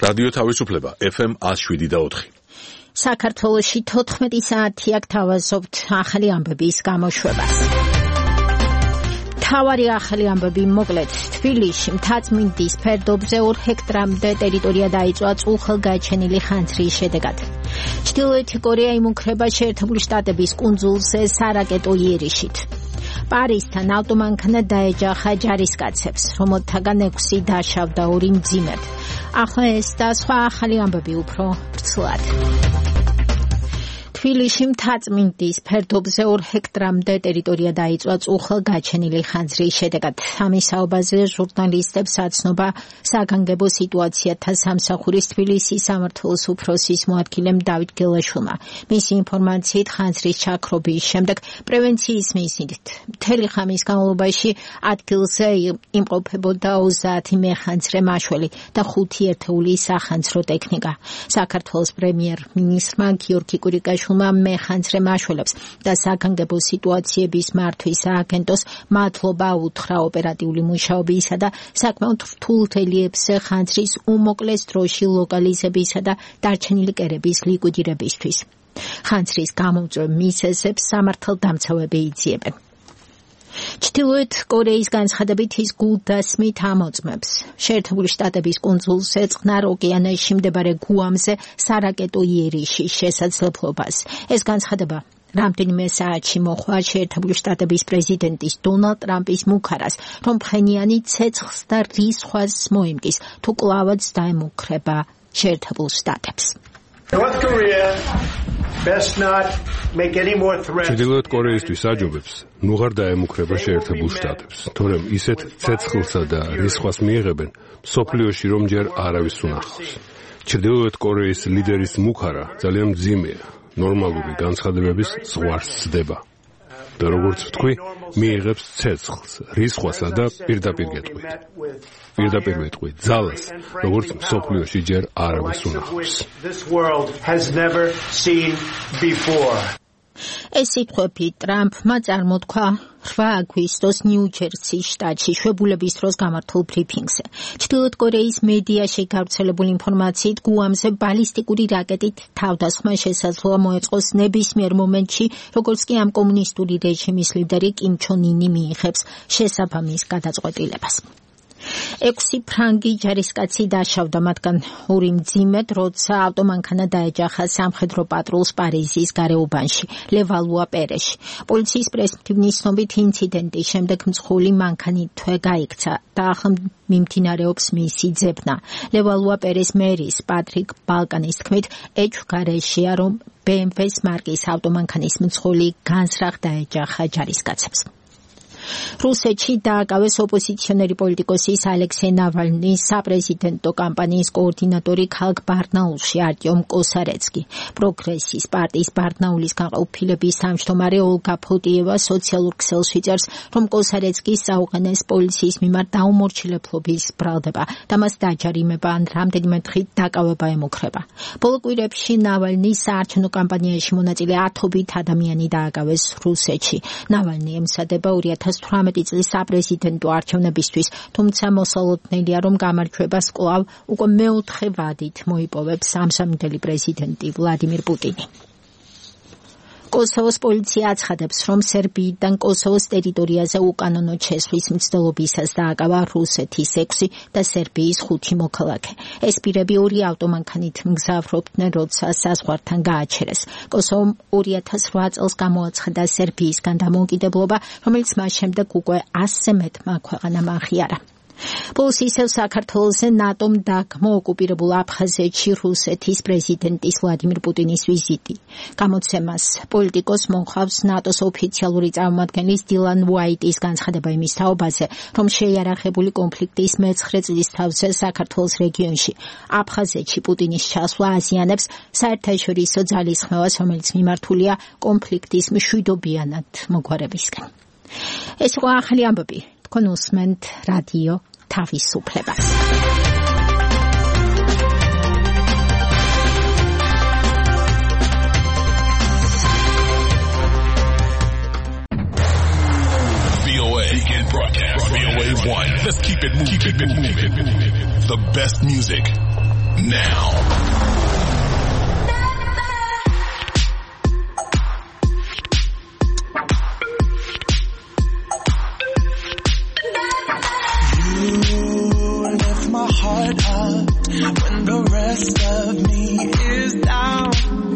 რადიო თავისუფლება FM 107.4. საქართველოში 14 საათია გთავაზობთ ახალი ამბების გამოშვებას. თავარი ახალი ამბები მოკლედ. თბილისში მთაწმინდის ფერდობზე 2 ჰექტრამდე ტერიტორია დაიწვა წუხელგაჩენილი ხანძრის შედეგად. ჩრდილოეთი კორეა იმუქრება შეერთებული შტატების კუნძულზე სარაკეტო იერიშით. პარიზთან ავტომანქანა დაეჯახა ჯარისკაცებს, რომელთაგან 6 დაშავდა, 2 მძიმედ. ახლა ეს და სხვა ახალი ამბები უფრო ვრცლად. თბილისში მთაწმინდის ფერდობზე 2 ჰექტრამდე ტერიტორია დაიწვა წუხელგაჩენილი ხანძრის შედეგად. ამის საუბარზე ჟურნალისტებს აცნობა საგანგებო სიტუაციათა სამსახურის თბილისის სამმართველოს უფროსის მოადგილემ დავით გელაშვილმა. მისი ინფორმაციით ხანძრის ჩაქრობის შემდეგ პრევენციის მიზნით მთელი ხამის განმავლობაში ადგილზე იმყოფებოდა 30 მეხანძრე მაშველი და 5 ერთეული სახანძრო ტექნიკა. საქართველოს პრემიერ-მინისტრმა გიორგი კურიკაშვილმა მეხანძრე მაშველებს და საგანგებო სიტუაციების მართვის სააგენტოს მადლობა უთხრა ოპერატიული მუშაობისა და საკმაოდ რთულ რელიეფზე ხანძრის უმოკლეს დროში ლოკალიზებისა და დარჩენილი კერების ლიკვიდირებისთვის. ხანძრის გამომწვევ მიზეზებს სამართალდამცავები იძიებენ. ჩრდილოეთ კორეის განცხადებით ის გულდასმით ამოწმებს შეერთებული შტატების კუნძულზე წყნარ ოკეანეში მდებარე გუამზე სარაკეტო იერიშის შესაძლებლობას. ეს განცხადება რამდენიმე საათში მოხდა შეერთებული შტატების პრეზიდენტის დონალდ ტრამპის მუქარას, რომ ფხენიანი ცეცხლს და რის სხვას მოიმკის, თუ კვლავაც დაემუქრება შეერთებულ შტატებს. ჩრდილოეთ კორეისთვის აჯობებს ნუ აღარ დაემუქრება შეერთებულ შტატებს, თორემ ისეთ ცეცხლსა და რის სხვას მიიღებენ მსოფლიოში, რომ ჯერ არავის უნახავს. ჩრდილოეთ კორეის ლიდერის მუქარა ძალიან მძიმეა, ნორმალური განცხადებების ზღვარს სდება და როგორც ვთქვი, მიიღებს ცეცხლს, რის სხვასა და პირდაპირ ვეტყვით ძალას, როგორც მსოფლიოში ჯერ არავის უნახავს. ეს სიტყვები ტრამპმა წარმოთქვა 8 აგვისტოს ნიუ-ჯერსის შტატში შვებულების დროს გამართულ ბრიფინგზე. ჩრდილოეთ კორეის მედიაში გავრცელებული ინფორმაციით გუამზე ბალისტიკური რაკეტით თავდასხმა შესაძლოა მოეწყოს ნებისმიერ მომენტში, როგორც კი ამ კომუნისტური რეჟიმის ლიდერი კიმ ჩონ ინი მიიღებს შესაბამის გადაწყვეტილებას. 6 ფრანგი ჯარისკაცი დაშავდა, მათგან 2 მძიმედ, როცა ავტომანქანა დაეჯახა სამხედრო პატრულს პარიზის გარეუბანში, ლევალუა პერეში. პოლიციის პრესმტივნის ცნობით ინციდენტის შემდეგ მძღოლი მანქანითვე გაიქცა და ახლა მიმდინარეობს მისი ძებნა. ლევალუა პერეს მერის პატრიკ ბალკანის თქმით, ეჭვგარეშეა, რომ BMW-ს მარკის ავტომანქანის მძღოლი განსრახ დაეჯახა ჯარისკაცებს. რუსეთში დააკავეს ოპოზიციონერი პოლიტიკოსის ალექსეი ნავალნის საპრეზიდენტო კამპანიის კოორდინატორი ქალაქ ბარნაულში არტიომ კოსარეცკი. პროგრესის პარტიის ბარნაულის განყოფილების თავმჯდომარე ოლგა ფოტიევა სოციალურ ქსელს ვიწერს, რომ კოსარეცკის საუყენეს პოლიციის მიმართ დაუმორჩილებლობის ბრალდება და მას დაჯარიმება ან რამდენიმე დღით დაკავება ემუქრება. ბოლო კვირებში ნავალნის საარჩევნო კამპანიაში მონაწილე 1000 ადამიანი დააკავეს რუსეთში. ნავალნი ემსადება 2018 წლის საპრეზიდენტო არჩევნებისთვის, თუმცა მოსალოდნელია, რომ გამარჯვებას კვლავ უკვე მეოთხე ვადით მოიპოვებს ამჟამინდელი პრეზიდენტი ვლადიმირ პუტინი. კოსოვოს პოლიცია აცხადებს, რომ სერბიიდან კოსოვოს ტერიტორიაზე უკანონო შესვლის მცდელობისას დააკავა რუსეთის 6 და სერბიის 5 მოქალაქე. ეს პირები 2 ავტომანქანით მგზავრობდნენ, როცა საზღვართან გააჩერეს. კოსოვომ 2008 წელს გამოაცხადა სერბიისგან დამოუკიდებლობა, რომელიც მას შემდეგ უკვე 100 მეტმა ქვეყანამ აღიარა. ბოლოს ისევ საქართველოზე ნატომ დაგმო ოკუპირებულ აფხაზეთში რუსეთის პრეზიდენტის ვლადიმირ პუტინის ვიზიტი. გამოცემას პოლიტიკოს მოხავს ნატოს ოფიციალური წარმომადგენლის დილან უაიტის განცხადება იმის თაობაზე, რომ შეიარაღებული კონფლიქტის მე-9 წლის თავზე საქართველოს რეგიონში აფხაზეთში პუტინის ჩასვლა აზიანებს საერთაშორისო ძალისხმევას, რომელიც მიმართულია კონფლიქტის მშვიდობიანად მოგვარებისკენ. ეს იყო ახალი ამბები. თქვენ უსმენთ რადიო თავისუფლებას. VOA Weekend Broadcast. VOA 1. Let's keep it moving. The best music now. My heart up when the rest of me is down.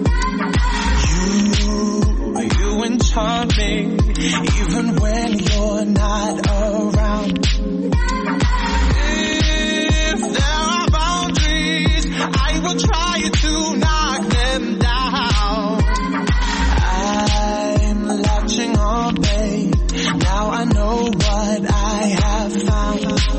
You enchant me even when you're not around. If there are boundaries, I will try to knock them down. I'm latching on, babe. Now I know what I have found.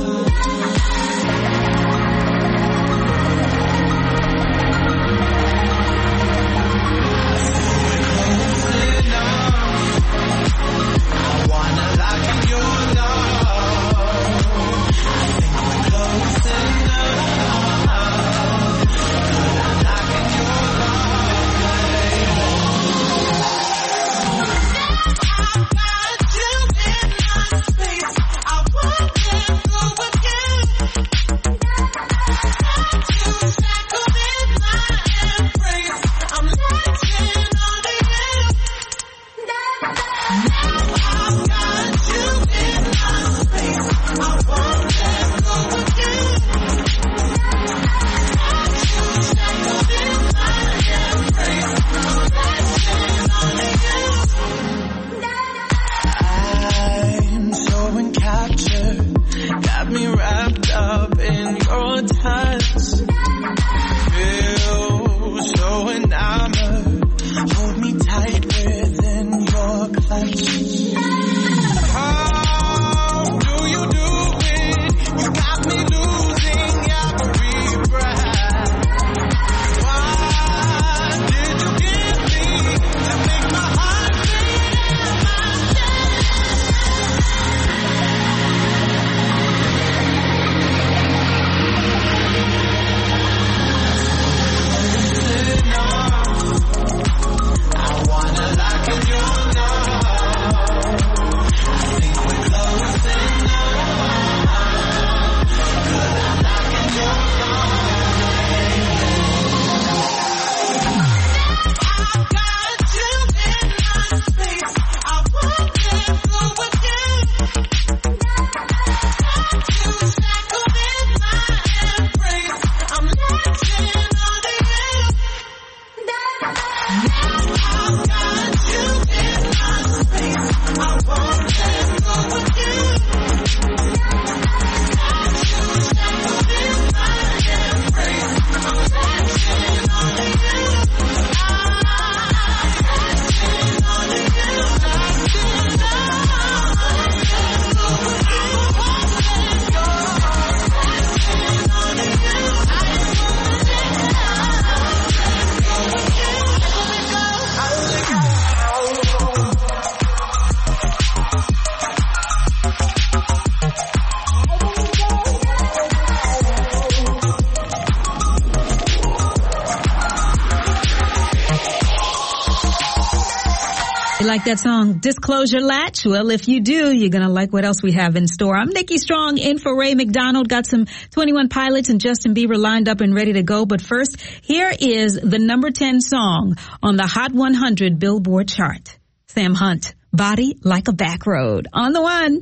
Like that song, Disclosure Latch? Well, if you do, you're going to like what else we have in store. I'm Nikki Strong, in for Ray McDonald. Got some 21 Pilots and Justin Bieber lined up and ready to go. But first, here is the number 10 song on the Hot 100 Billboard chart. Sam Hunt, Body Like a Back Road. On the one.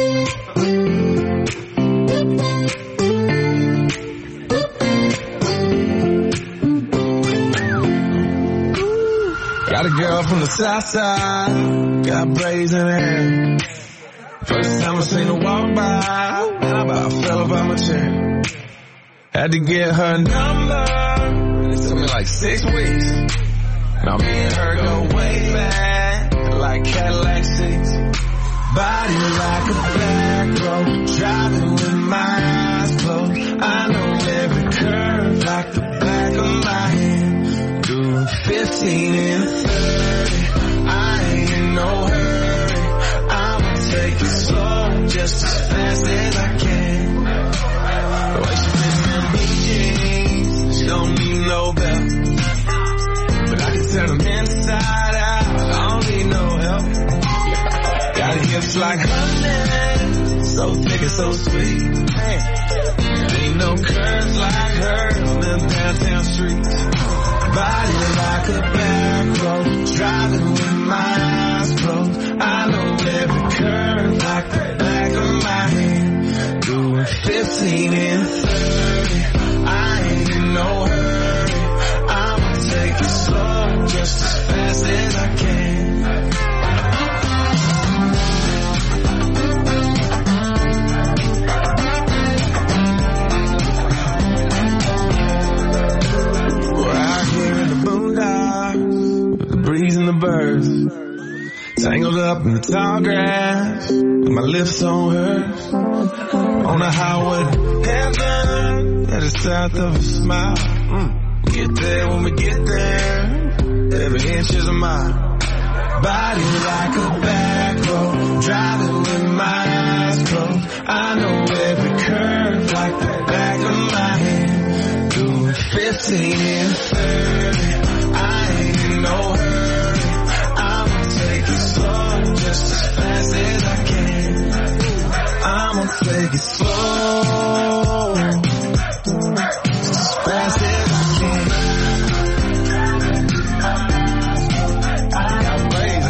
Got a girl from the south side, got braids in her hair. First time I seen her walk by, man, I about fell off out my chair. Had to get her number, it took me like 6 weeks. Now me and her go way back, like Cadillac seats. Body like a back road, driving with my eyes closed. I know every curve like the back of my hand. Doing 15 and 30, I ain't in no hurry. I'ma take it slow, just as fast as I can. The way she fits in me jeans, she don't need no belt. But I can turn them inside out, I don't need no help. Gotta get lips like honey, so thick and so sweet. Ain't no curves like hers on them downtown streets. Body like a back road, driving with my eyes closed. I know every curve like the back of my hand. Doing 15 and 30, I ain't in no hurry. I'ma take it slow, just as fast as I can. Breeze and the birds, tangled up in the tall grass, with my lips on hers, on a highway to heaven, that is south of a smile. Get there when we get there, every inch is a mile. Body like a back road, driving with my eyes closed. I know every curve like the back of my hand. Doing 15 and 30, I ain't in no hurry. Take it slow, just as fast as I can. I'ma take it slow, just as fast as I can. I got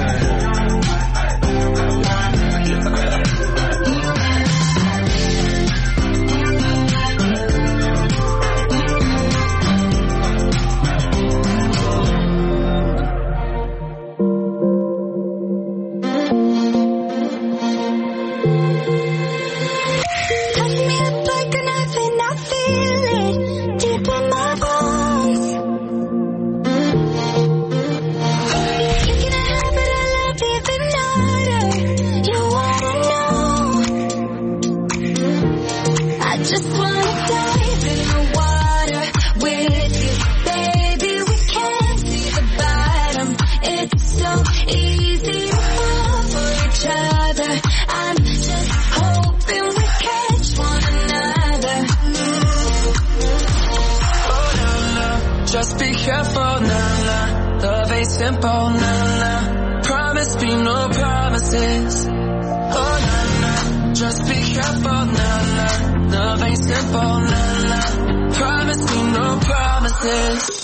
Just be careful, nah, nah. Love ain't simple, nah, nah. Promise me no promises. Oh, nah, nah. Just be careful, nah, nah. Love ain't simple, nah, nah. Promise me no promises.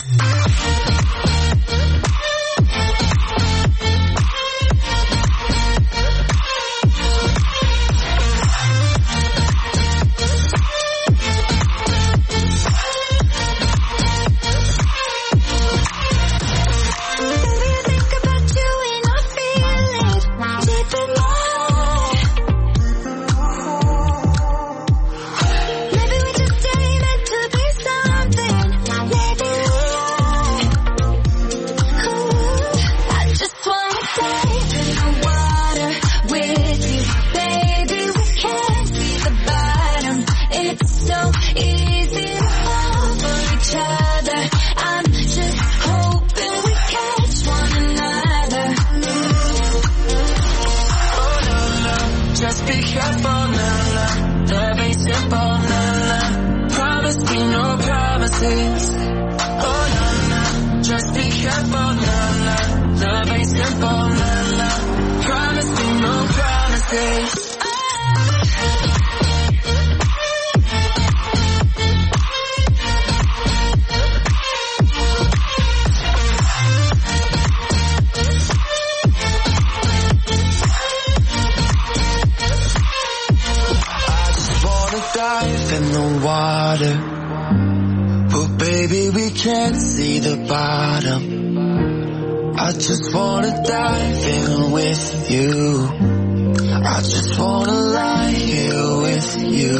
I just wanna dive in with you. I just wanna lie here with you.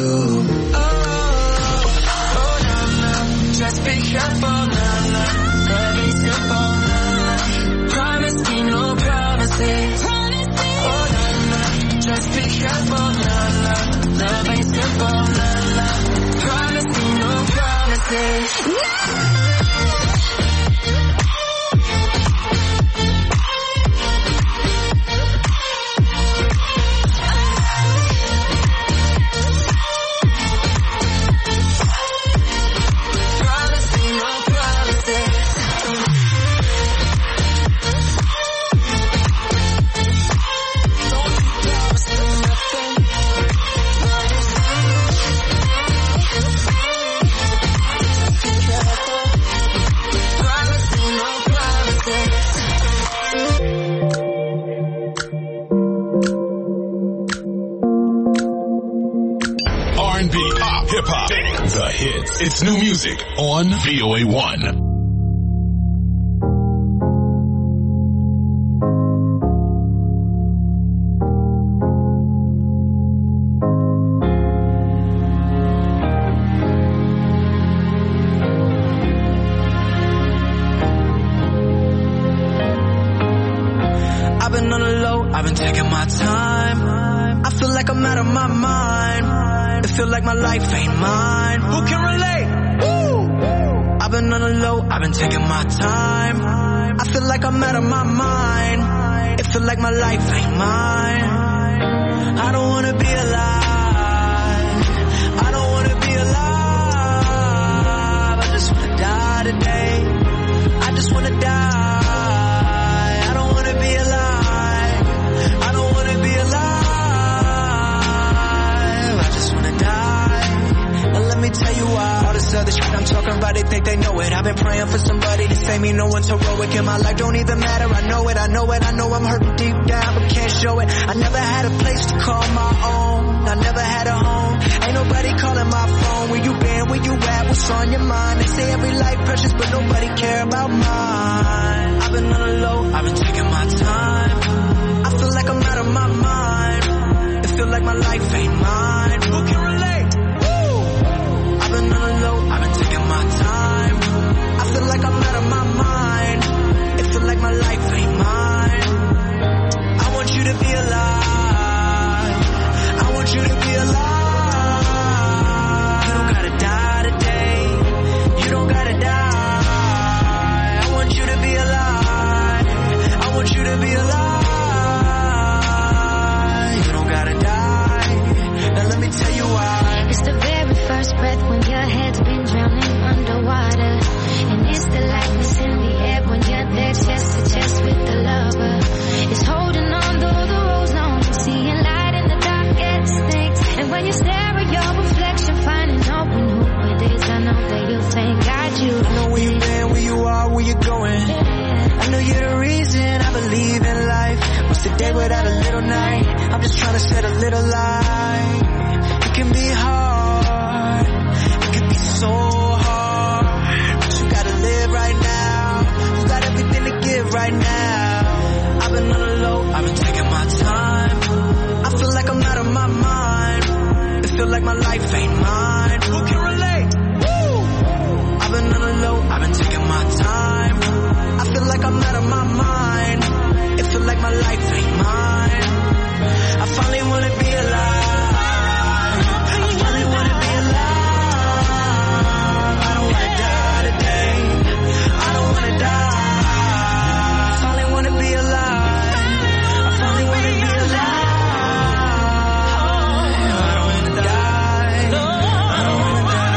Oh, nah, nah. Just be careful, nah, nah. Love ain't simple, nah, nah. Promise me no promises. Oh, nah, nah. Just be careful, nah, nah. Love ain't simple, nah, nah. Promise me no promises. No! R&B, pop, hip-hop, the hits. It's new music on VOA1. I've been on the low, I've been taking my time. I feel like I'm out of my mind. It feel like my life ain't mine. Who can relate? Woo! I've been on the low, I've been taking my time. I feel like I'm out of my mind. It feel like my life ain't mine. I don't wanna be alive. I don't wanna be alive. I just wanna die today. I just wanna die. I don't wanna be alive. I don't wanna be alive. I just wanna die. And let me tell you why. All this other shit I'm talking about, they think they know it. I've been praying for somebody to save me. No one's heroic in my life, don't even matter. I know it, I know it, I know I'm hurting deep down, but can't show it. I never had a place to call my own. I never had a home. Ain't nobody calling my phone. Where you been, where you at, what's on your mind? They say every life precious, but nobody care about mine. I've been on the low, I've been taking my time. I feel like I'm out of my mind. It feel like my life ain't mine. Who can relate? Woo! I've been on the low, I've been taking my time. I feel like I'm out of my mind. It feel like my life ain't mine. I want you to be alive. I want you to be alive. You don't gotta die today. You don't gotta die. I want you to be alive. I want you to be alive. You don't gotta die. Now let me tell you why. It's the very first breath when your head's been drowning underwater. And it's the lightness in the air when you're there chest to chest with the lover. It's holding on though the road's long. Seeing light in the darkest things. And when you stare at your reflection, finding out when who it is, I know that you'll thank God you. I know where you've been, where you are, where you're going. I know you're the reason I believe in life. What's the day without a little night? I'm just trying to set a little light. It can be hard. It can be so hard. But you gotta live right now. You got everything to give right now. I've been on the low, I've been taking my time. I feel like I'm out of my mind. It feel like my life ain't mine. Who can relate? Woo! I've been on the low, I've been taking my time. I feel like I'm out of my mind. It feel like my life ain't mine. I finally wanna be alive. I finally wanna be alive. I don't wanna die today. I don't wanna die. I finally wanna be alive. I finally wanna be alive. I don't wanna die. I don't wanna die.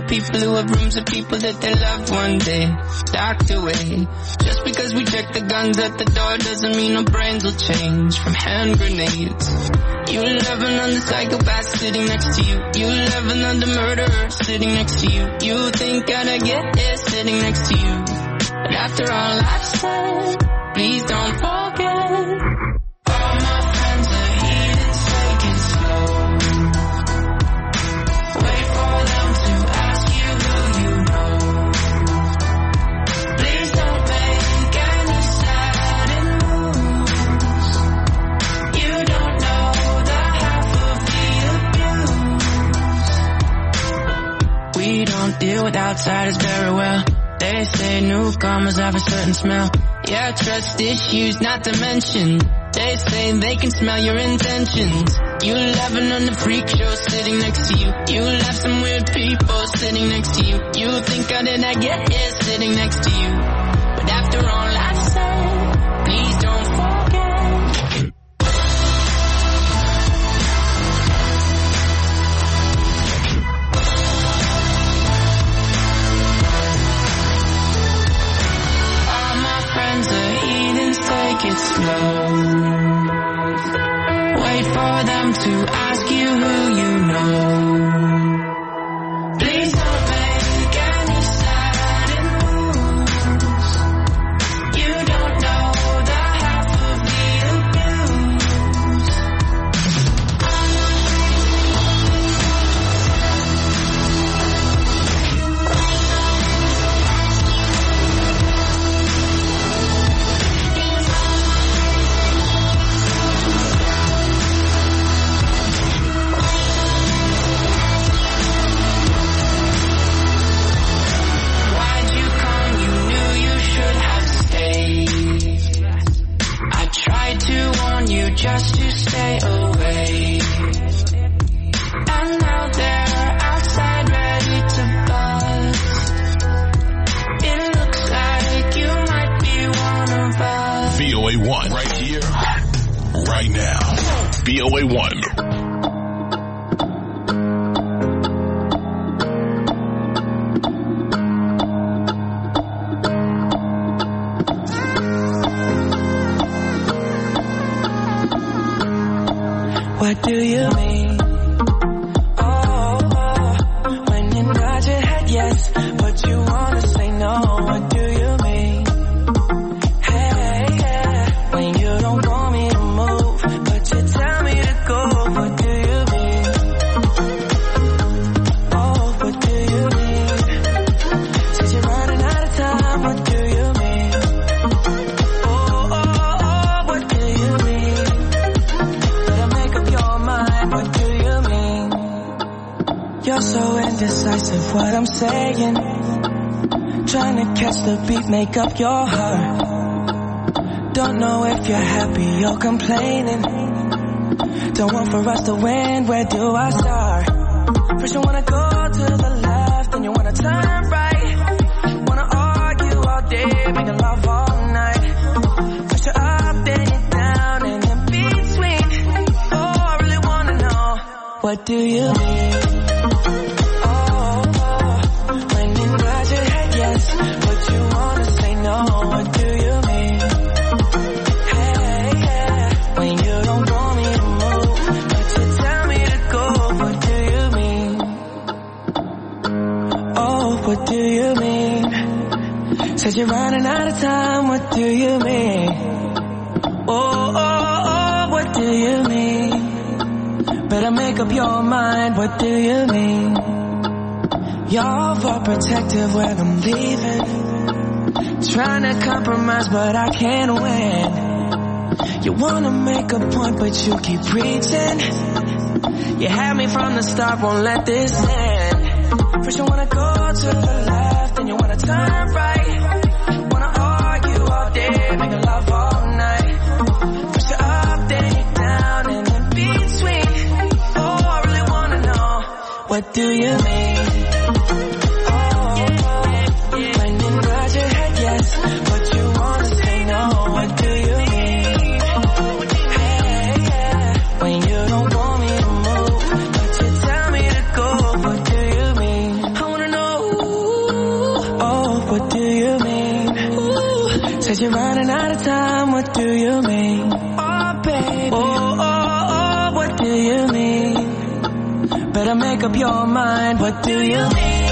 people who have rooms of people that they loved one day docked away. Just because we check the guns at the door doesn't mean our brains will change from hand grenades. You laughing on the psychopath sitting next to you. You laughing on the murderer sitting next to you. You think I'd get here sitting next to you. But after all I've said, please don't forget. All my friends are heathens, take it slow. Wait for them to ask you who you know. Please don't make any sudden moves. You don't know the half of the abuse. We don't deal with outsiders very well. They say newcomers have a certain smell. Yeah, trust issues not to mention. They say they can smell your intentions. You laughing on the freak show sitting next to you. You laugh some weird people sitting next to you. You think how did I get here sitting next to you. But after all I've said, please don't forget. Take it slow. Wait for them to ask you who you know. Please don't make any sudden moves. You don't know the half of the abuse. Just to stay away. And now they're outside ready to bust. It looks like you might be one of us. VOA1 right here, right now. VOA1. What do you mean? Oh, when you nod your head yes, but you wanna say no. What do you mean? Hey, yeah, when you don't want me to move, but you tell me to go. What do you mean? Oh, what do you mean? Since you're running out of time, what do you mean? Oh, what do you mean? What do you mean? You're so indecisive, what I'm saying. Trying to catch the beat, make up your heart. Don't know if you're happy or complaining. Don't want for us to win, where do I start? First you wanna go to the left, then you wanna turn right. Wanna argue all day, making love all night. First you're up, then you're down, and in between. What do you mean? Oh, when you nod your head yes, but you wanna say no. What do you mean? Hey, yeah, when you don't want me to move, but you tell me to go. What do you mean? Oh, what do you mean? Said you're running out of time. What do you mean? Oh, what do you mean? Better make up your mind, what do you mean? You're overprotective when I'm leaving. Trying to compromise, but I can't win. You wanna make a point, but you keep preaching. You had me from the start, won't let this end. First you wanna go to the left, then you wanna turn right. Wanna argue all day, make love all night. First you're up, then you're down, and in between. What do you mean? Oh, when you nod your head yes, but you wanna say no. What do you mean? Hey, yeah, when you don't want me to move, but you tell me to go. What do you mean? I wanna know Said you're running out of time, what do you mean? Oh, baby. Oh, what do you mean? Better make up your mind, what do you mean?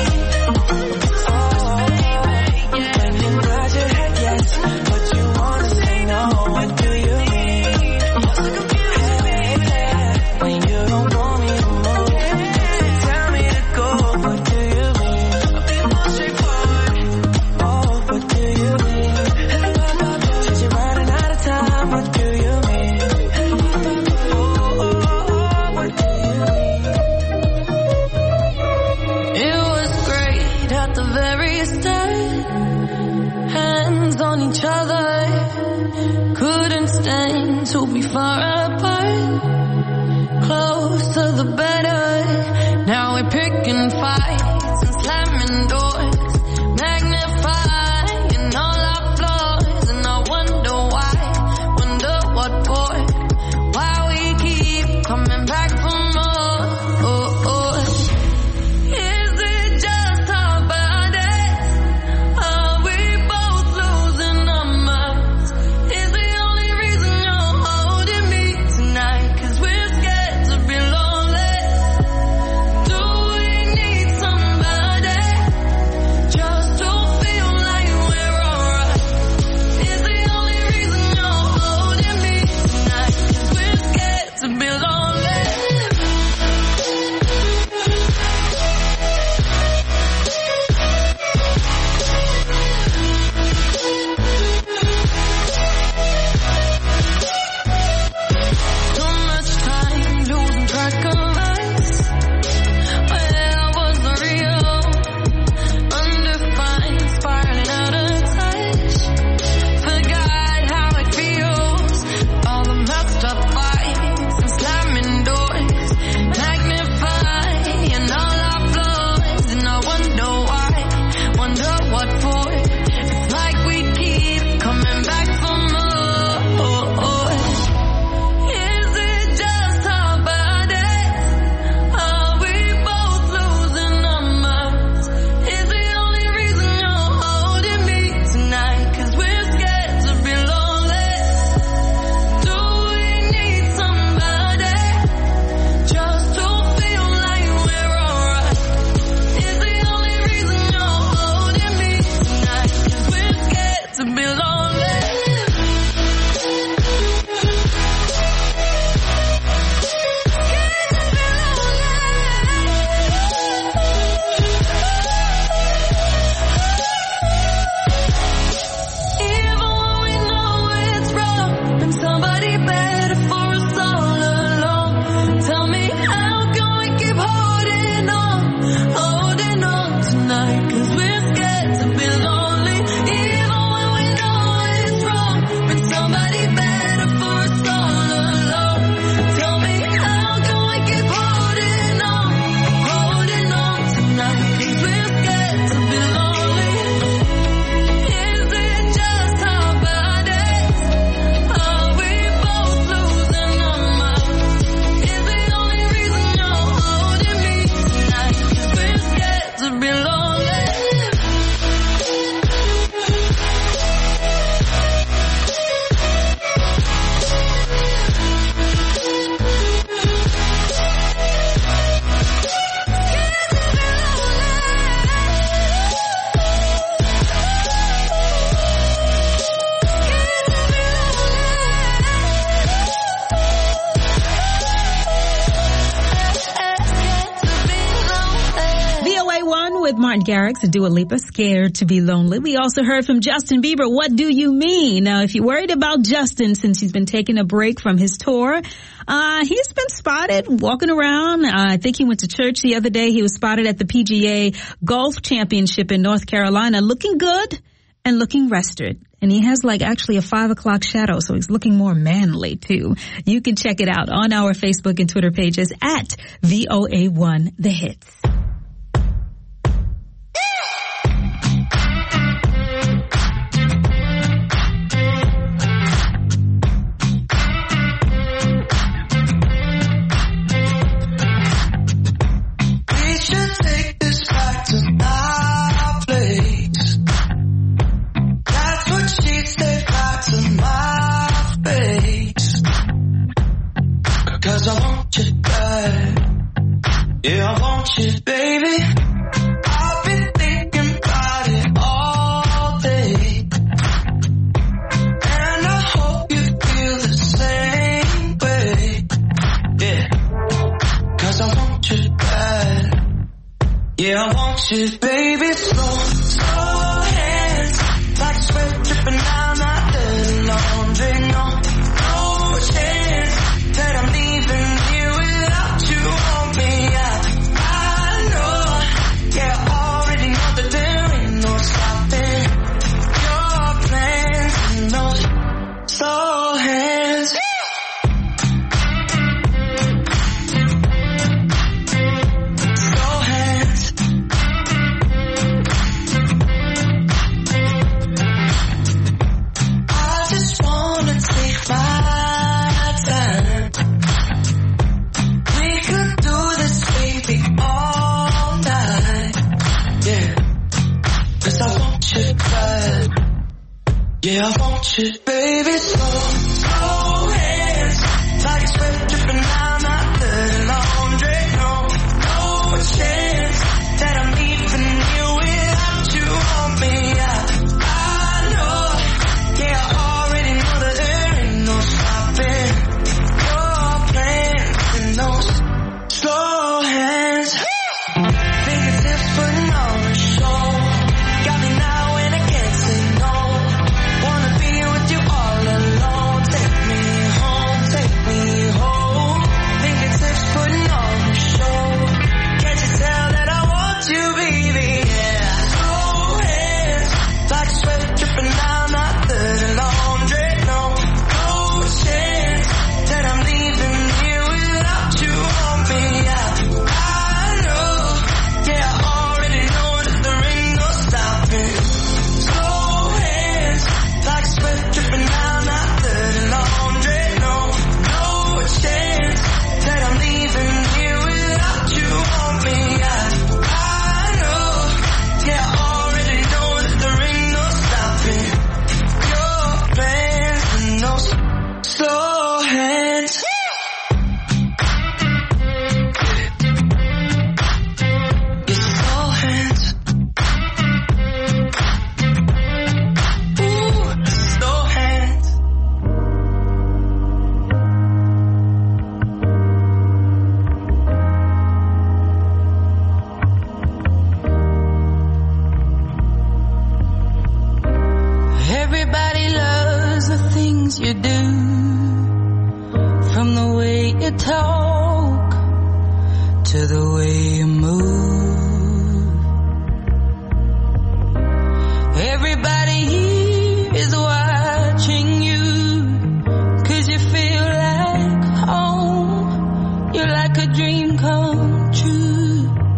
To be far apart, closer the better. Now we're picking fights and slamming doors, magnifying all our flaws. And I wonder why, wonder what for, why we keep coming back for more. Is it just our bodies? Are we both losing our minds? Is the only reason holding me tonight, 'cause we're scared to be lonely? Do we need somebody just to feel like we're alright? Is the only reason you're holding me tonight, 'cause we're scared to be lonely? with Martin Garrix and Dua Lipa, Scared to be Lonely. We also heard from Justin Bieber, What Do You Mean? Now, if you're worried about Justin since he's been taking a break from his tour, he's been spotted walking around. I think he went to church the other day. He was spotted at the PGA Golf Championship in North Carolina, looking good and looking rested. And he has actually a 5 o'clock shadow, so he's looking more manly too. You can check it out on our Facebook and Twitter pages at VOA1 The Hits. We should take this back to our place. That's what she said Yeah, I want you, baby. I've been thinking about it all day, and I hope you feel the same way. Yeah, 'cause I want you bad. Yeah, I want you, baby. Slow hands, like sweat dripping down my dirty laundry. No chance that I'm leaving you without you on me. I know, yeah, I already know that there ain't no stopping your plans and those slow hands. Slow hands. I just wanna take my time. We could do this, baby, all night. Yeah, 'cause I want you bad. Yeah, I want you, baby. Slow hands, like sweat dripping down my dirty laundry. No chance that I'm leaving you without you on me. I know, yeah, I already know that there ain't no stopping your plans and those slow hands. Fingertips putting on a show, got me now and I can't say no. Wanna be with you all alone. Take me home. Fingertips putting on a show. Can't you tell that I want you, baby? Yeah. Slow hands, like sweat dripping down my dirty laundry. No chance that I'm leaving you without you on me. I know, yeah, I already know that there ain't no stopping. Slow hands, like sweat dripping down my dirty laundry. No chance that I'm leaving you without you on me. I know, yeah, I already know that there ain't no stopping your plans and those slow hands. It's slow hands. Ooh, slow hands. Everybody loves the things you do, from the way you talk to the way you move. Everybody here is watching you, 'cause you feel like home. You're like a dream come true.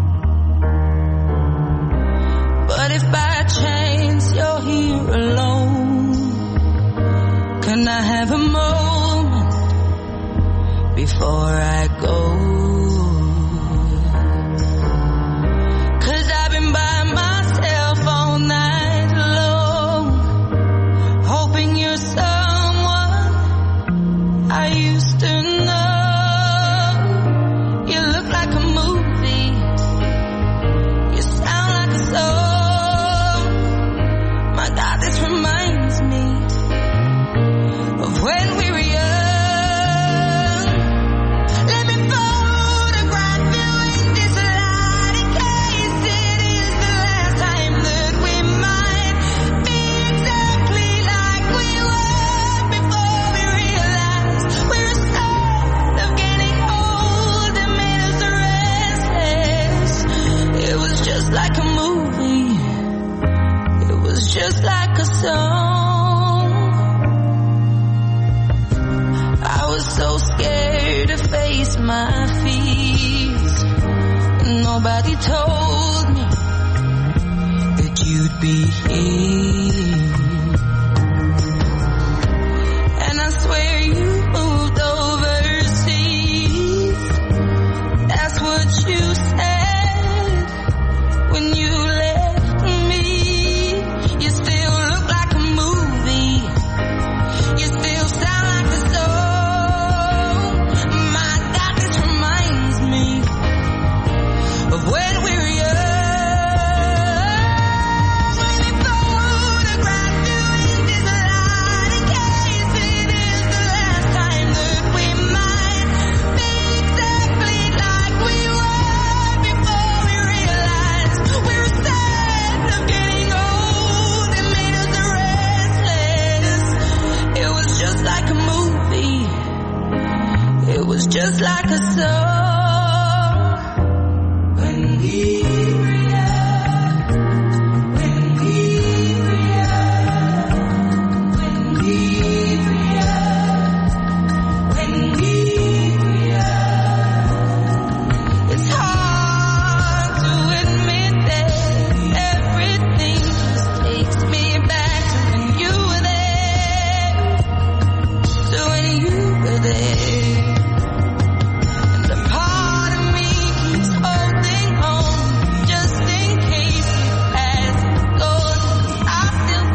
But if by chance you're here alone, can I have a moment before I go? 'Cause I've been by myself all night long, hoping you're someone I used to know. You look like a movie, you sound like a song. My God, this reminds me of when we were young. Let me photograph you in this light, in case it is the last time that we might be exactly like we were before we realized we're a sign of getting old and made us restless. It was just like a movie, it was just like a song. I was so scared to face my fears, and nobody told me that you'd be here. And I swear you moved overseas. That's what you said when you left me. You still look like a movie, you still sound like a song. My God, this reminds me just like a song. When we react, when we react, when we react, when we react. It's hard to admit that everything just takes me back to when you were there, to when you were there. And a part of me keeps holding on, just in case it hasn't gone. I still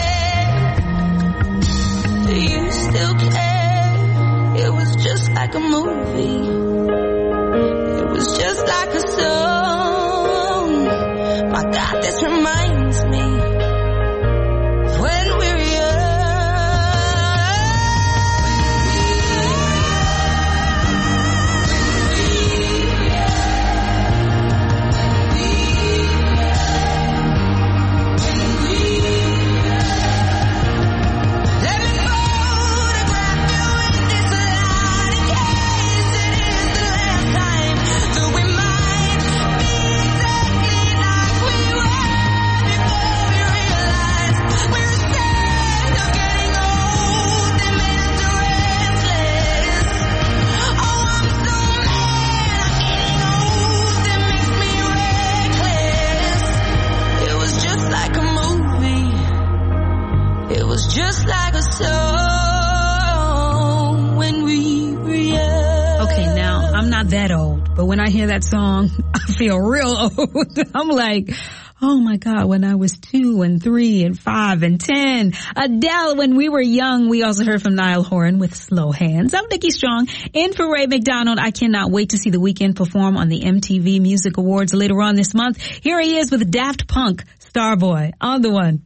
care. Do you still care? It was just like a movie. It was just like a song. My God, this reminds me of when we were Let me photograph you in this light in case it is the last time that we might be exactly like we were before we realized we're scared of getting old and made us restless. Oh, I'm so mad I'm getting old, it makes me reckless. It was just like a movie. It was just like a song when we were young. Okay, now, I'm not that old, but when I hear that song, I feel real old. I'm like, oh my God, when I was 2 and 3 and 5 and 10. Adele, When We Were Young. We also heard from Niall Horan with Slow Hands. I'm Nikki Strong, in for Ray McDonald. I cannot wait to see The Weeknd perform on the MTV Music Awards later on this month. Here he is with Daft Punk, Starboy, on the one.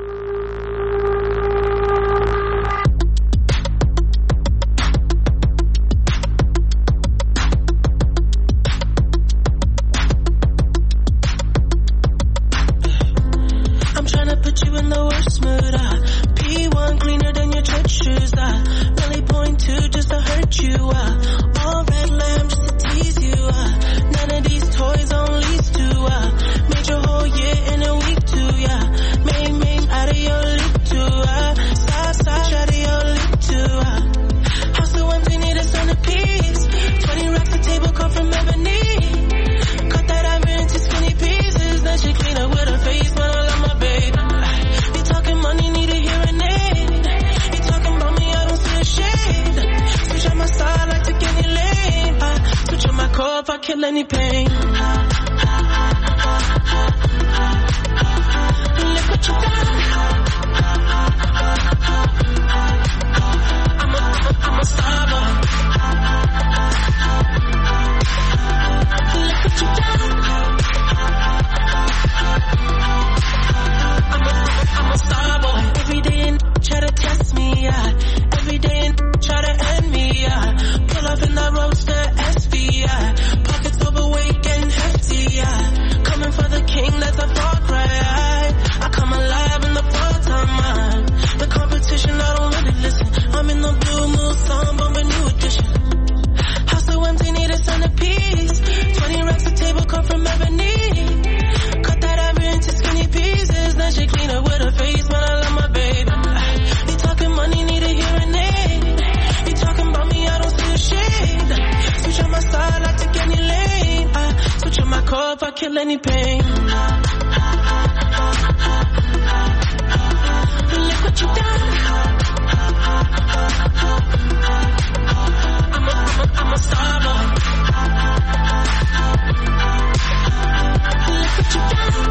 I'm tryna put you in the worst mood. P1 cleaner than your church shoes. Really point to just to hurt you. All red lamb just to tease you. None of these toys on lease to. Made your whole year in a week too. Main out of your league too. Side out of your league too. House so empty, need a centerpiece. 20 racks of table cut from ebony. Cut that ivory into skinny pieces. Then she clean up with her face, but I love my baby. You talking money, need a hearing aid. You talking about me, I don't see a shade. Switch on my side, like take any lane. Switch on my core if I kill any pain. Look what you done. I'm a star boy. Look what you done. I'm a star boy. Every day and try to test me, Every day and try to end me, Pull up in the roadster SVI. Pockets overweight and hefty, Coming for the king, that's a far cry. I come alive in the part-time. The competition, I don't really listen. I'm in the blue moon, song, bumping new edition. House so empty, need a centerpiece. 20 racks of table cut from ebony. Cut that ivory into skinny pieces. Then she clean up with her face, but I love my baby. You talking money, need a hearing aid. You talking about me, I don't see a shade. Switch on my side, I take any lane. Switch on my core if I kill any pain. Look what you done. I'm a star boy. Look what you done.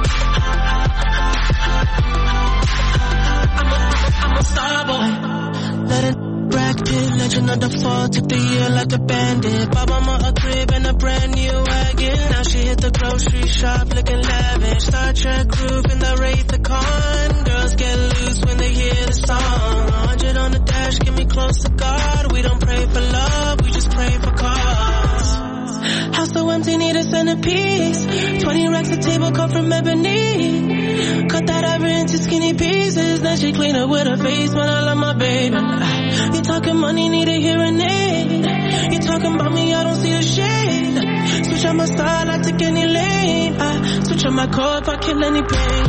I'm a star boy. Let it Brad Pitt, legend of the fall, took the year like a bandit. Bought mama a crib and a brand new wagon. Now she hit the grocery shop looking lavish. Star Trek group in the Wraith the Con. Girls get loose when they hear the song. 100 on the dash, get me close to God. We don't pray for love, we just pray for cause. House so empty, need a centerpiece. 20 racks of table cut from ebony. Cut that ivory into skinny pieces. Then she clean up with her face, but I love my baby. You talking money, need a hearing aid. You talking about me, I don't see a shade. Switch on my side, I take any lane. I switch on my car if I kill any pain.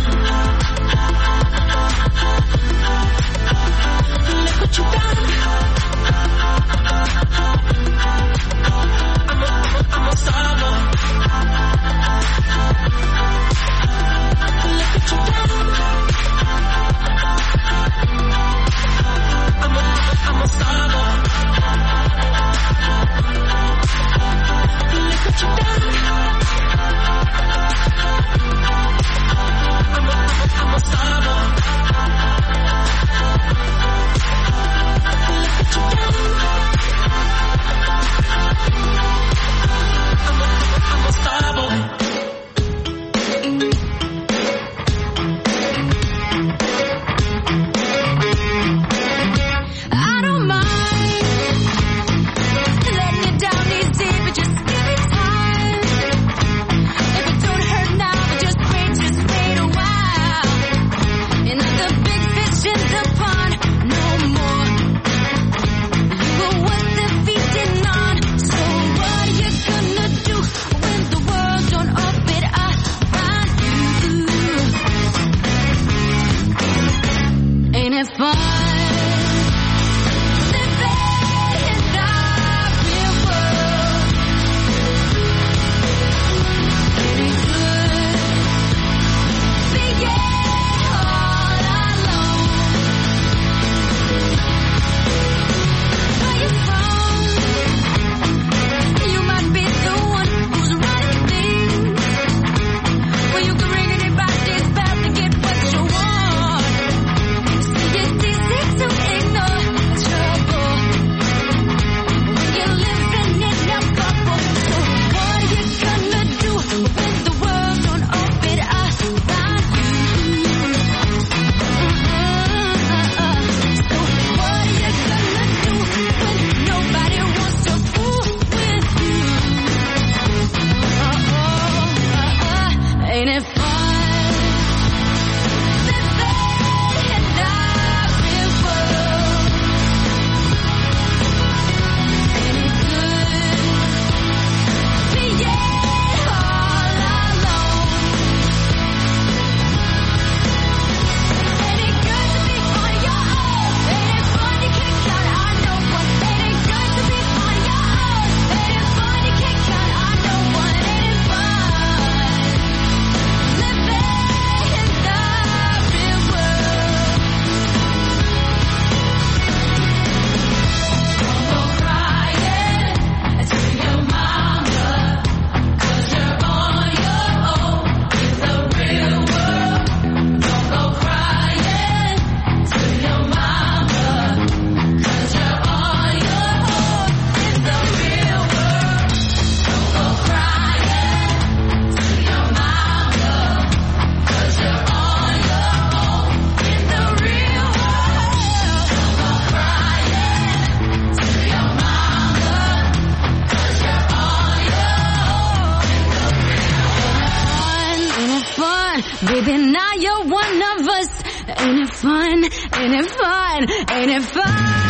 Look what you done. I'm a star boy. Look what you done. I'm a star boy. Look what you done. I'm a star boy. Look what you done. I'm a star boy. Baby, now you're one of us. Ain't it fun? Ain't it fun? Ain't it fun?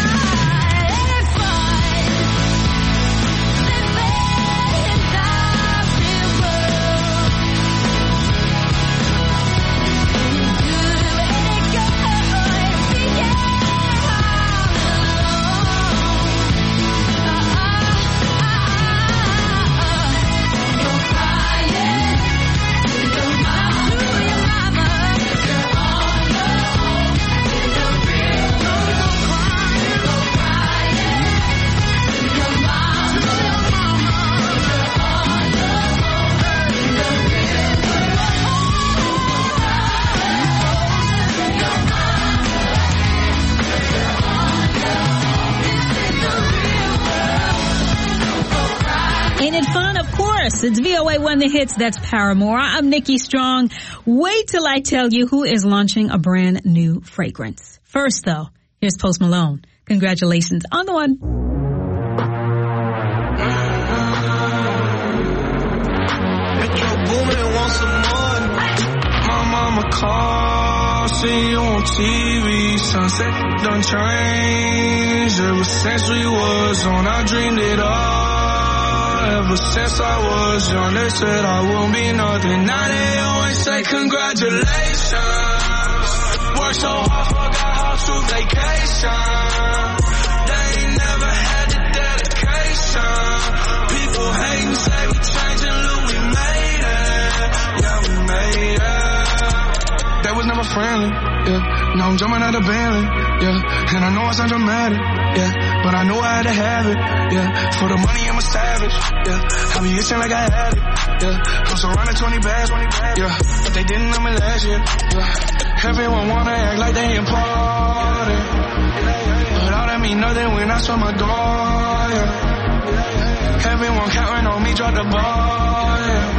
It's VOA One The Hits. That's Paramore. I'm Nikki Strong. Wait till I tell you who is launching a brand new fragrance. First, though, here's Post Malone. Congratulations on the one. Metro Boomin want some more. My mama called. see you on TV, sunset done changed. Ever since we was on, I dreamed it all. Ever since I was young, they said I won't be nothing. Now they always say congratulations. Worked so hard, forgot how to vacation. They ain't never had the dedication. People hating, say we changing, look, we made it. Yeah, we made it. They was never friendly, yeah. Now I'm jumping out of Bentley, yeah. And I know I sound dramatic, yeah. But I knew I had to have it, yeah. For the money, I'm a savage, yeah. I be itching like I had it, yeah. I'm surrounded 20 bags, yeah. But they didn't know me last year, yeah. Everyone wanna act like they important, but all that mean nothing when I saw my door, yeah. Everyone counting on me, drop the ball,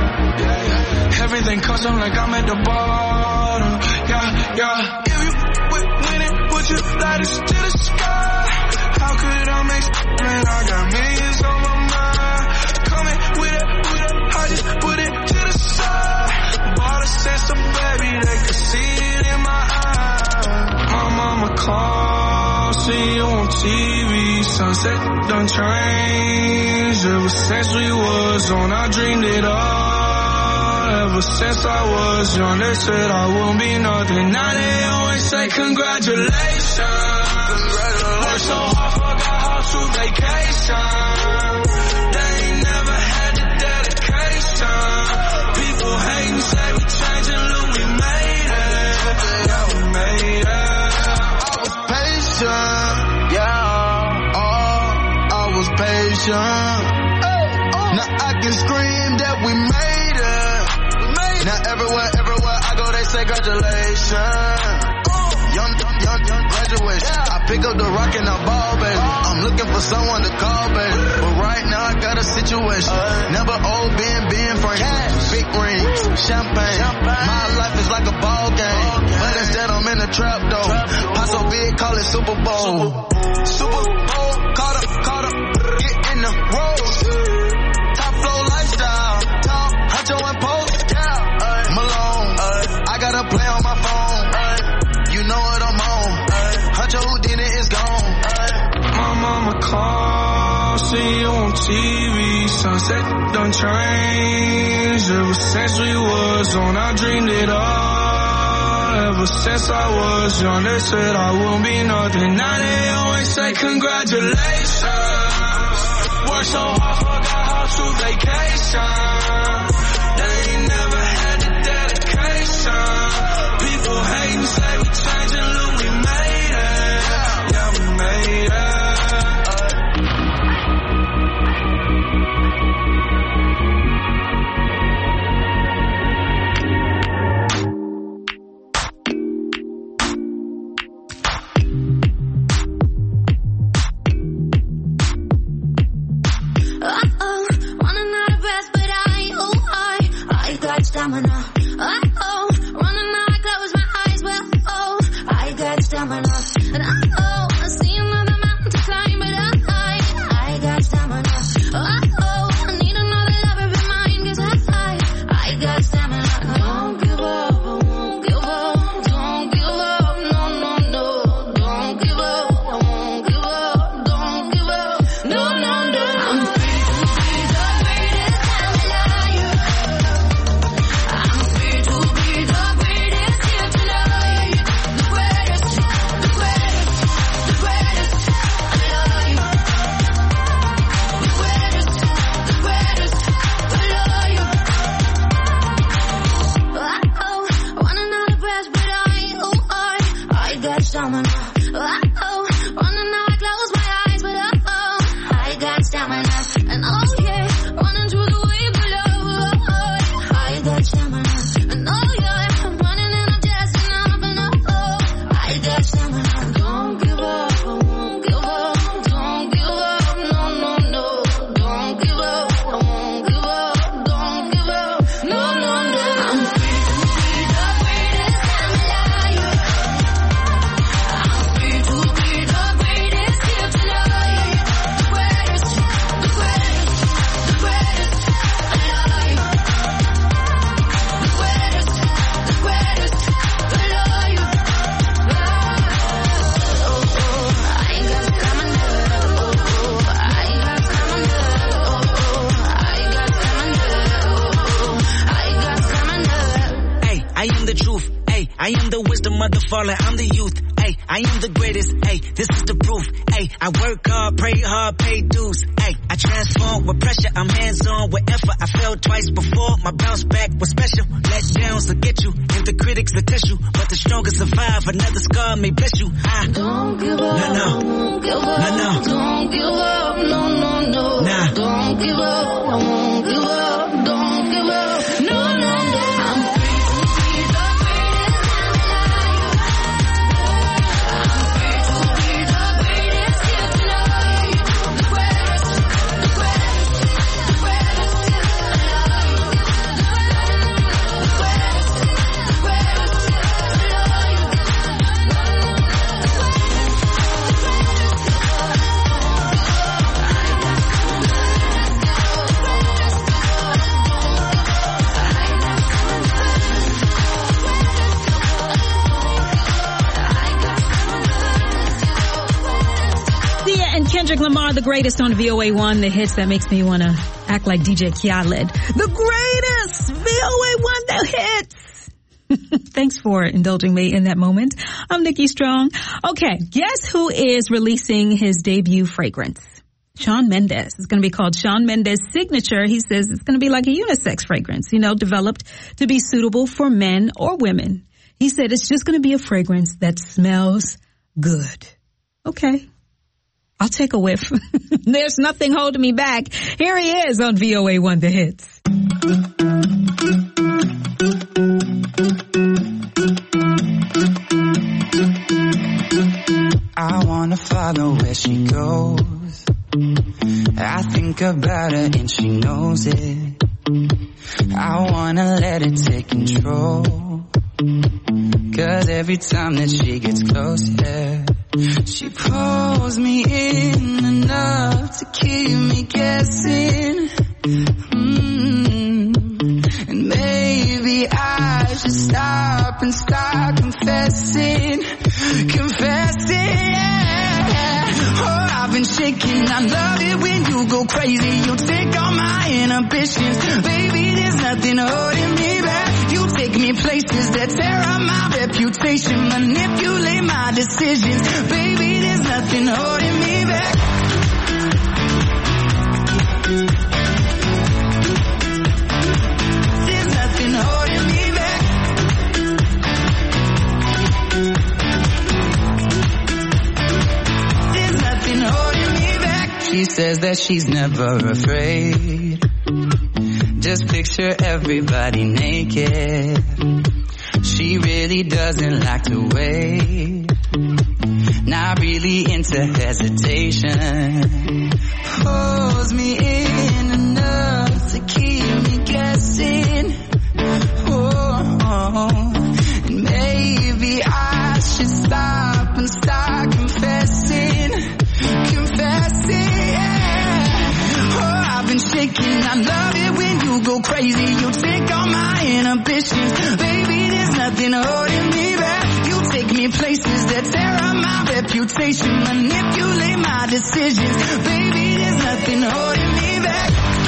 yeah. Everything custom like I'm at the bottom, yeah, yeah. If you win it, would you light it to the sky? How could I make man? I got millions on my mind. Coming with it, I just put it to the side. Bought a sense of baby, they could see it in my eyes. My mama called, see you on TV, sunset done changed. Ever since we was on, I dreamed it all. Ever since I was young, they said I won't be nothing. Now they always say congratulations. Worked so hard, forgot how to vacation. They ain't never had the dedication. People hating, say we changing, look, we made it. Yeah, we made it. I was patient, yeah. Oh, I was patient. Now I can scream that we made it. Now everywhere I go, they say congratulations. Young graduation. I pick up the rock and I ball, baby. I'm looking for someone to call, baby. But right now I got a situation. Never old, being frank. Big rings, champagne. My life is like a ball game. But instead I'm in a trap, though. Pop so big, call it Super Bowl. Super Bowl, caught up, get in the road. Top flow lifestyle. Talk, Huncho and Post. Malone, I got a play on my phone. You know what I'm on. Huncho Houdini is gone. My mama called, see you on TV, sunset done changed. Ever since we was on, I dreamed it all. Ever since I was young, they said I won't be nothing. Now they always say congratulations. Worked so hard, forgot how to vacation. They ain't never had the dedication. People hating, say we changing, look, we made it. Yeah, we made it. Running out of breath, but I got stamina. Running out, I close my eyes, well, I got stamina. And I see another mountain to climb, but I got stamina. I need another lover of mine, 'cause I got stamina. Don't give up, I won't give up. Don't give up, no. Don't give up, I won't give up. Don't give up, no. I'm free to be the greatest I'm alive. I'm free to I am the wisdom of the fallen, I'm the youth. Ay, I am the greatest. Ay, this is the proof. Ay, I work hard, pray hard, pay dues. Ay, I transform with pressure, I'm hands-on with effort. I fell twice before, my bounce back was special. Let downs will get you, and the critics will test you. But the strongest survive, another scar may bless you. I don't give up, no, won't give up, no. Don't give up, no, no, no. Nah. Don't give up, I won't give up, don't give up, no, no, no. Kendrick Lamar, the greatest on VOA1, the hits that makes me want to act like DJ Khaled. The greatest! VOA1, the hits! Thanks for indulging me in that moment. I'm Nikki Strong. Okay, guess who is releasing his debut fragrance? Shawn Mendes. It's going to be called Shawn Mendes Signature. He says it's going to be like a unisex fragrance, developed to be suitable for men or women. He said it's just going to be a fragrance that smells good. Okay. I'll take a whiff. There's nothing holding me back. Here he is on VOA1 The Hits. I wanna follow where she goes. I think about her and she knows it. I wanna let it take control. 'Cause every time that she gets close, yeah, she pulls me in enough to keep me guessing. And maybe I should stop and start confessing, yeah. Oh, I've been shaking, I love it when you go crazy. You take all my inhibitions, baby, there's nothing holding me back. You take me places that tear up my reputation, manipulate my decisions, baby, there's nothing holding me back. There's nothing holding me back. There's nothing holding me back. She says that she's never afraid. Just picture everybody naked. She really doesn't like to wait. Not really into hesitation. Pulls me in enough to keep me guessing. And maybe I should stop and start confessing, yeah. Oh, I've been shaking, I love it when you go crazy. You take all my inhibitions, baby, there's nothing holding me back. You take me places that tear up my reputation, manipulate my decisions, baby, there's nothing holding me back.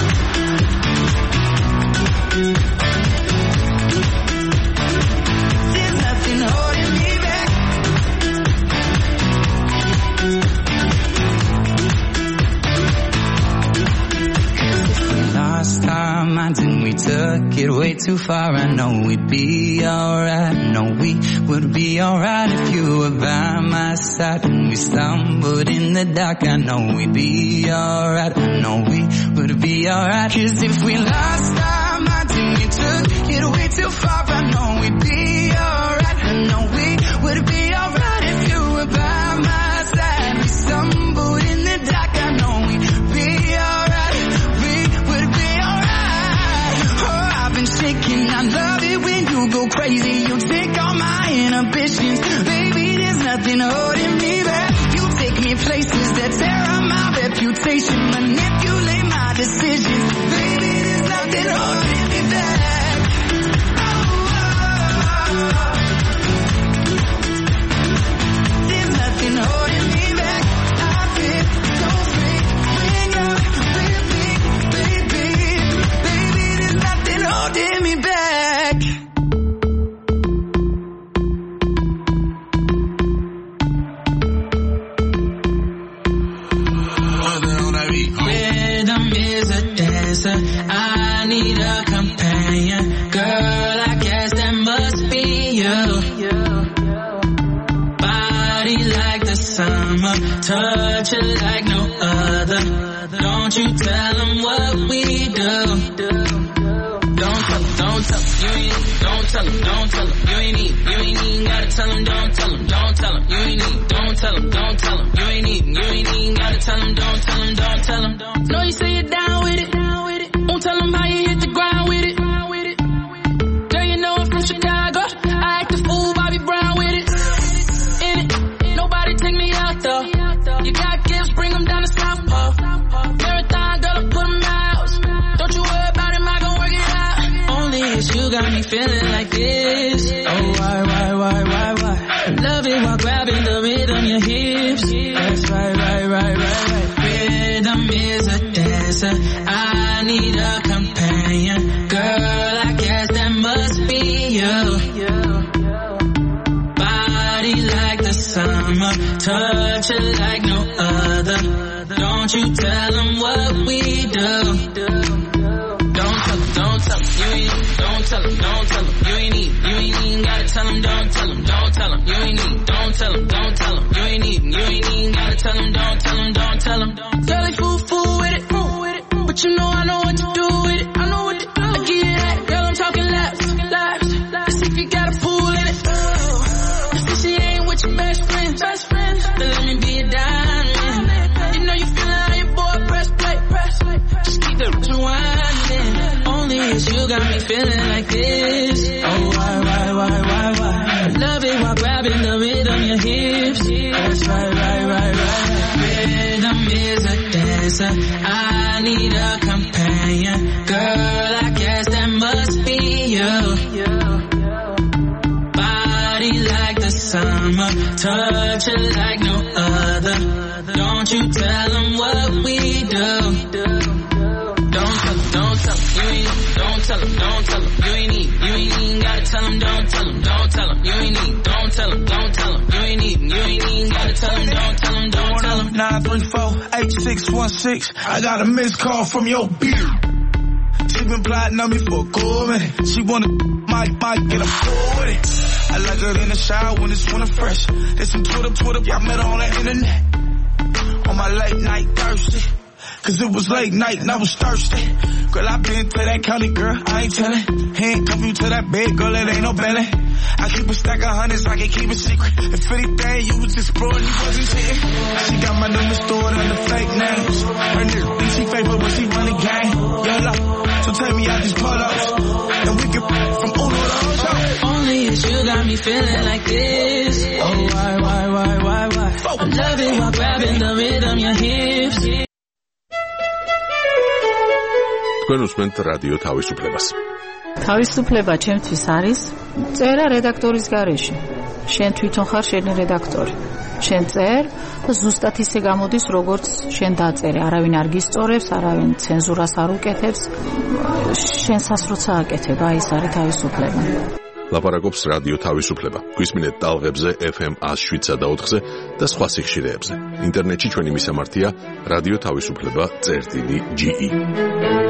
There's nothing holding me back. Last time I did, we took it way too far. I know we'd be alright. No, we would be alright if you were by my side. And we stumbled in the dark. I know we'd be alright. I know we would be alright. 'Cause if we last time I did, we took it way too far. I know we'd be alright. I know we would be alright if you were by my side. We stumbled in the dark. I know we'd be alright. Shaking, I love it when you go crazy. You take all my inhibitions, baby, there's nothing holding me back. You take me places that tear up my reputation, manipulate my decisions, baby, there's nothing holding me back. There's nothing holding me back. I feel so free when you're with me, baby, baby, there's nothing holding me back. a companion. Girl, I guess that must be you. Body like the summer, touch it like no other. Don't you tell them what we do. Don't tell them, don't tell them, you ain't need, don't tell them, don't tell them, you ain't even gotta tell them, don't tell them, don't tell them, you ain't need, don't tell them, don't tell them, you ain't even gotta tell them, don't tell them, don't tell them. Know you say you're down with it, won't tell them how you hit the ground with it. Girl, you know I'm from Chicago, I act a fool, Bobby Brown with it. In it, nobody take me out though. You got gifts, bring them down to South Pole. Marathon, girl, I put them out. Don't you worry about it, I gon' work it out. Only it's you got me feeling like this. Oh, why? Love it while grabbing the rhythm, your hips. That's right. Rhythm is a dancer. I need a companion. Girl, I guess that must be you. Body like the summer, touch it like no other. Don't you tell them what we do. Don't tell them, you ain't need, don't tell them, you ain't even gotta tell them, don't tell them, you ain't need, don't tell them, you ain't even gotta tell them, don't tell them. Girl, they fool with it, but you know I know what to do with it, I know what to do. I give you that, girl, I'm talking laps. Let's see if you got a pool in it. Let's see she ain't with your best friend, then let me be a diamond. You know you feeling how your boy press play, just keep it rewinding. Only it's you got me feeling like this. Oh, why? Love it while grabbing the rhythm, your hips. That's right. Rhythm is a dancer. I need a companion. Girl, I guess that must be you. Body like the summer, touch it like no other. Don't you tell them what we do. Don't tell them, you ain't need, don't tell them, you ain't even gotta tell them, don't tell them, you ain't need, don't tell them, you ain't even gotta tell them, don't tell them. 934-8616. I got a missed call from your beard. She been plotting on me for a cool minute. She wanna might get a cool with it. I like her in the shower when it's winter fresh. There's some Twitter, I met her on the internet. On my late night thirsty. Cause it was late night and I was thirsty. Girl, I been to that county, girl, I ain't tellin'. Handcuff you to that bed, girl, it ain't no belly. I keep a stack of hundreds, I can keep it secret. If anything, you was exploring, you wasn't sitting. She got my number stored under fake names. Her nigga think she faithful, but she run the game. Yellow, so take me out these pull-ups. And we can from Uno to Ocho. Only it's you got me feeling like this. Oh, why? I love it while grabbing the rhythm, your hips. თქვენ უსმენთ რადიო თავისუფლებას. თავისუფლება ჩემთვის არის წერა რედაქტორის გარეშე. შენ თვითონ ხარ შენი რედაქტორი. შენ წერ და ზუსტად ისე გამოდის, როგორც შენ დაწერე. არავინ არ გისწორებს, არავინ ცენზურას არ უკეთებს. შენსას როცა აკეთებ, აი ეს არის თავისუფლება. ლაპარაკობს რადიო თავისუფლება. გვისმინეთ ტალღებზე FM 107.4-ზე და სხვა სიხშირეებზე. ინტერნეტში ჩვენი მისამართია რადიო თავისუფლება.ge